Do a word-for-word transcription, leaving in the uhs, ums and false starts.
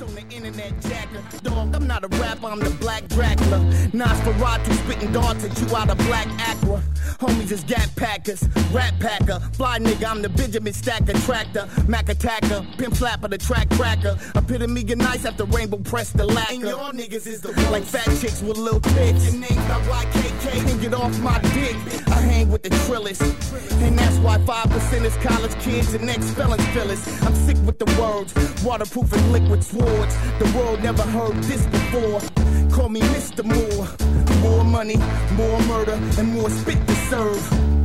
on the internet jacker. Dog, I'm not a rapper, I'm the Black Dracula. Nosferatu spitting darts at you out of black aqua. Homies is gap packers, rat packer. Fly nigga, I'm the Benjamin Stacker tractor. Mac attacker, pimp slapper, the track cracker. Epitome of nice after rainbow press the lacquer. And y'all niggas is the worst. Like fat chicks with little tits. Your name's not Y K K, and get off my dick. I hang with the trillers, and that's why five percent is college kids and ex-felons feel us. I'm sick with the words, waterproof and liquid swords. The world never heard this before. Call me Mister Moore. More money, more murder, and more spit to serve.